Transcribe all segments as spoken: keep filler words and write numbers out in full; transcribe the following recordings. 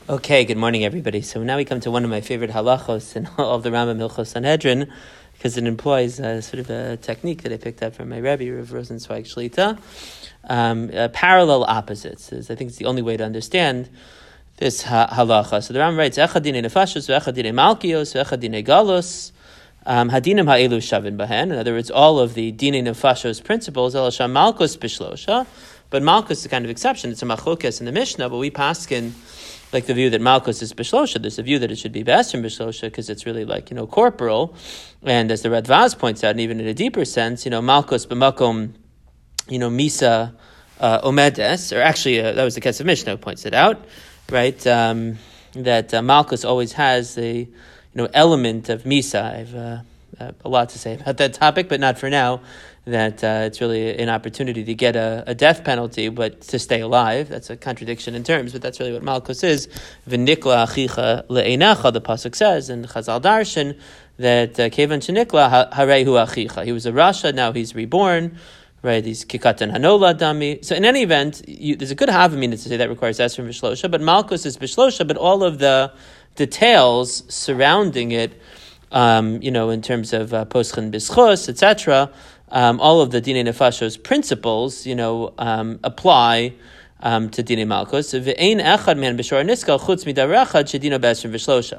Okay, good morning, everybody. So now we come to one of my favorite halachos in all of the Rambam Hilchos Sanhedrin, because it employs uh, sort of a technique that I picked up from my Rebbe, Rav Rosenzweig Shlita. Um, uh, parallel opposites is, I think, it's the only way to understand this ha- halacha. So the Rambam writes, "Echad dinei nefashos, ve'echad dinei malkios, ve'echad dinei galos, um, hadinim ha'elu shavin bahen." In other words, all of the dinei nefashos principles, el sham malkos bishlosha, but malkos is a kind of exception. It's a machlokas in the Mishnah, but we paskin like the view that Malkus is Bishlosha. There's a view that it should be Be'esrim Bishlosha because it's really like, you know, corporal. And as the Radvaz points out, and even in a deeper sense, you know, Malkus B'makom, you know, Misa uh, Omedes, or actually uh, that was the case of Mishnah who points it out, right? Um, that uh, Malkus always has the, you know, element of Misa. I have uh, uh, a lot to say about that topic, but not for now. That uh, it's really an opportunity to get a, a death penalty, but to stay alive. That's a contradiction in terms, but that's really what Malkus is. V'nikla achicha le'enecha, the pasuk says in Chazal Darshan, that kevan shenikla harehu achicha. He was a rasha, now he's reborn, right? He's kikatan hanola dami. So in any event, you, there's a good havamina to say that requires esrim v'shlosha, but Malkus is b'shlosha, but all of the details surrounding it, um, you know, in terms of uh, poschen bischos, et cetera, Um, all of the Dinei Nefashos principles, you know, um, apply um, to Dinei Malkos. Ve'ein echad man b'shor haniskal chutz midar echad shedino b'esrim v'shlosha.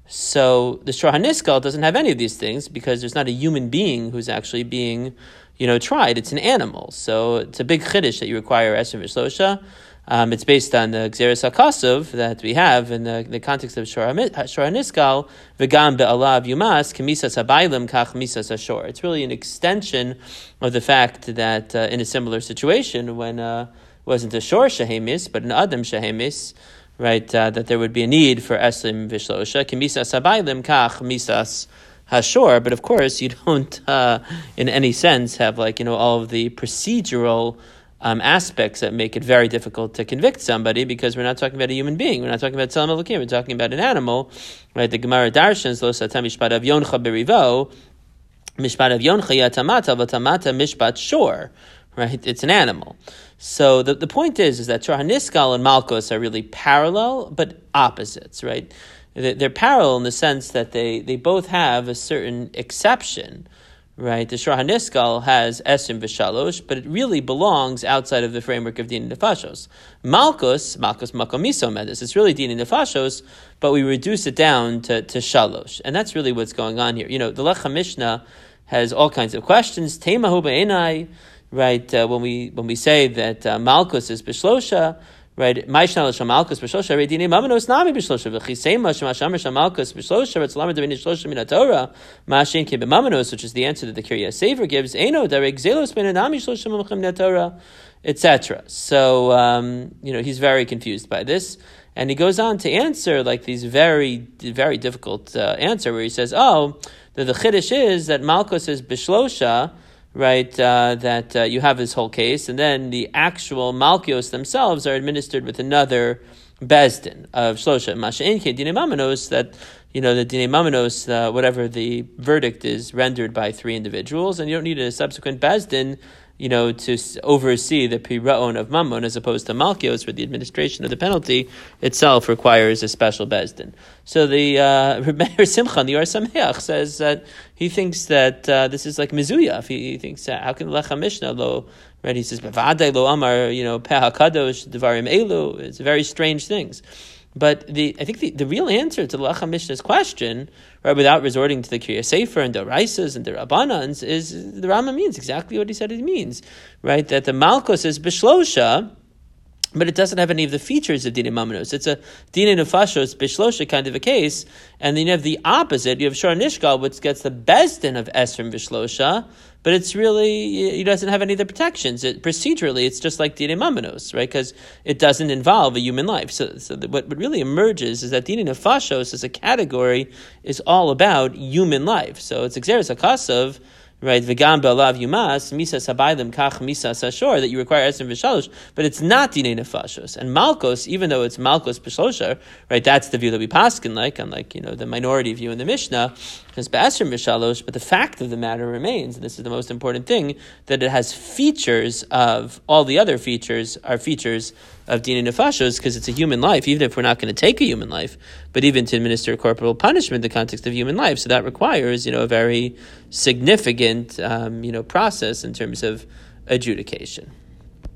So the Shor HaNiskal doesn't have any of these things because there's not a human being who's actually being, you know, tried. It's an animal. So it's a big chiddush that you require esrim v'shlosha. Um, it's based on the Gzeres HaKasov that we have in the, the context of Shor HaNiskal, V'gam be'alav yumas, k'misas habaylim kach misas hashor. It's really an extension of the fact that uh, in a similar situation, when uh, it wasn't a Shor Shehemis, but an Adam Shehemis, right, uh, that there would be a need for Eslim Vishlosha, k'misas habaylim kach misas hashor. But of course, you don't, uh, in any sense, have like, you know, all of the procedural Um, aspects that make it very difficult to convict somebody because we're not talking about a human being. We're not talking about Tzelem Elokim. We're talking about an animal, right? The Gemara Darshans, Lo Sata Mishpat Av Yoncha Berivo, Mishpat Av Yoncha Yatamata, Vatamata Mishpat Shor, right? It's an animal. So the, the point is, is that Shor HaNiskal and Malkos are really parallel, but opposites, right? They're, they're parallel in the sense that they, they both have a certain exception. Right, the Shor HaNiskal has Esrim v'shalosh, but it really belongs outside of the framework of Dinei Nefashos. Malkus, Malkus Makom Miso Medis, it's really Dinei Nefashos, but we reduce it down to, to Shalosh. And that's really what's going on here. You know, the Lech HaMishnah has all kinds of questions. Teimahu b'enai, right, uh, when we when we say that uh, Malkus is B'shlosha, right? Ma'ishna l'shamalkus b'shlosha. Redinei mamanos nami b'shlosha. V'chisema shemashamer shamalkus b'shlosha. V'tzlamer devini shlosha min haTorah. Ma'ashen ki b'mamanos, which is the answer that the Kiryas Sefer gives. Eino darek zelos ben nami shlosha mamachim min haTorah, et cetera. So um, you know, he's very confused by this, and he goes on to answer like these very very difficult uh, answer where he says, oh, the, the chiddush is that malkus is b'shlosha. Right, uh, that uh, you have this whole case, and then the actual Malkios themselves are administered with another Bezdin of Shlosha. Masha'enke Dinei Mamanos, that, you know, the Dinei Mamanos, uh, whatever the verdict is rendered by three individuals, and you don't need a subsequent Bezdin, you know, to oversee the Pira'on of Mammon, as opposed to Malkios, where the administration of the penalty itself requires a special Bezdin. So the uh, Rebbe Simcha, the Or Sameach, says that he thinks that uh, this is like Mizuyaf. He, he thinks, uh, how can Lech HaMishnah lo, right? He says, Bevadai lo amar, you know, Peh HaKadosh, Devarim Elu. It's very strange things. But the I think the, the real answer to the Lech HaMishnah's question, right, without resorting to the Kiryas Sefer and the Raisas and the Rabbanans, is the Rama means exactly what he said it means, right? That the Malkos is Bishlosha, but it doesn't have any of the features of Dinei Mamanos. It's a Dinei Nefashos Bishlosha kind of a case, and then you have the opposite. You have Shor HaNiskal, which gets the Bezdin of Esrim Bishlosha, but it's really, it doesn't have any of the protections. It, procedurally, it's just like Dinei Mamanos, right? Because it doesn't involve a human life. So, so the, what, what really emerges is that Dinei Nefashos as a category is all about human life. So it's Gzeres HaKasov, right? V'gam be'alav yumas, misas habaylim kach misas hashor, that you require esrim v'shalosh, but it's not Dinei Nefashos. And Malkos, even though it's Malkos b'shlosha, right, that's the view that we paskin like, unlike, you know, the minority view in the Mishnah, But the fact of the matter remains, and this is the most important thing, that it has features of all the other features are features of Dina Nefashos, because it's a human life, even if we're not going to take a human life, but even to administer corporal punishment in the context of human life. So that requires, you know, a very significant, um, you know, process in terms of adjudication.